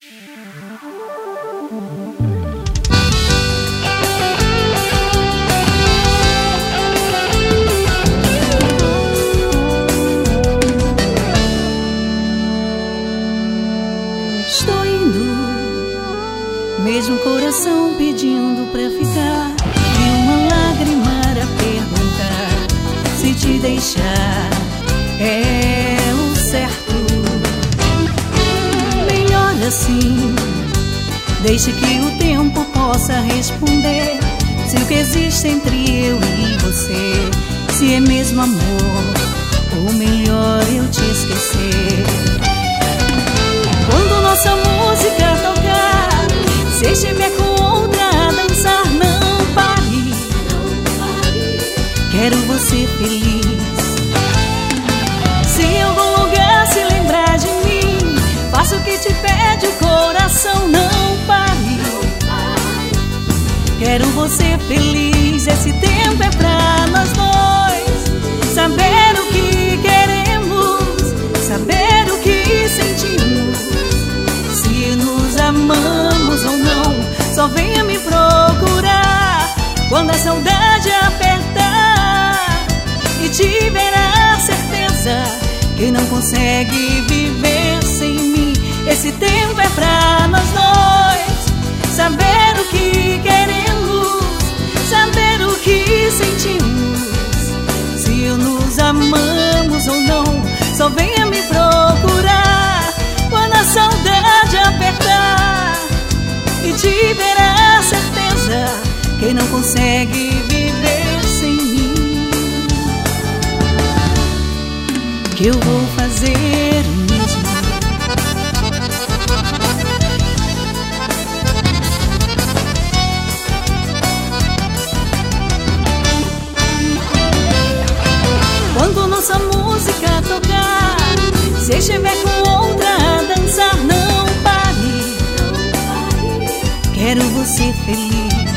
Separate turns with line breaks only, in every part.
Estou indo, mesmo coração pedindo pra ficar, e uma lágrima a perguntar se te deixar é o certo. Melhor assim, deixe que o tempo possa responder se o que existe entre eu e você, se é mesmo amor ou melhor eu te esquecer. Quando nossa música tocar, se estiver com outra a dançar, não pare, quero você feliz. Se em algum lugar se lembrar de mim, faça o que te pede o coração, não pare, quero você feliz. Esse tempo é pra nós dois saber o que queremos, saber o que sentimos, se nos amamos ou não. Só venha me procurar quando a saudade apertar e tiver a certeza que não consegue viver sem mim. Esse tempo é pra nós dois saber o que queremos, saber o que sentimos, se nos amamos ou não. Só venha me procurar quando a saudade apertar e tiver a certeza que não consegue viver sem mim. Que eu vou fazer o mesmo. Quando nossa música tocar, se estiver com outra a dançar, não pare, quero você feliz.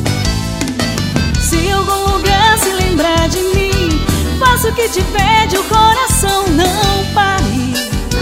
Se em algum lugar se lembrar de mim, faça o que te pede o coração, não pare,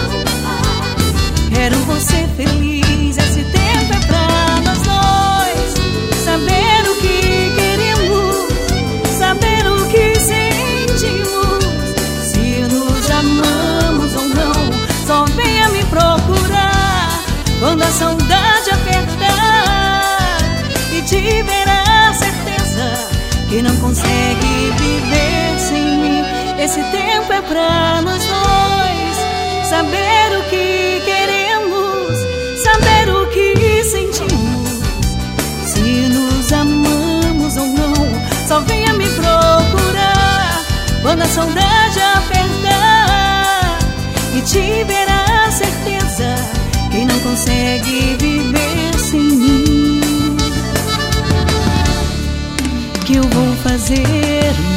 quero você feliz. Esse tempo é pra nós dois saber o que queremos, saber o que sentimos, se nos amamos ou não. Só venha me procurar quando a saudade apertar e tiver a certeza que não consegue viver sem mim. Esse tempo é pra nós dois saber o que queremos, saber o que sentimos, se nos amamos ou não. Só venha me procurar quando a saudade apertar e tiver a certeza que não consegue viver sem mim. Que eu vou fazer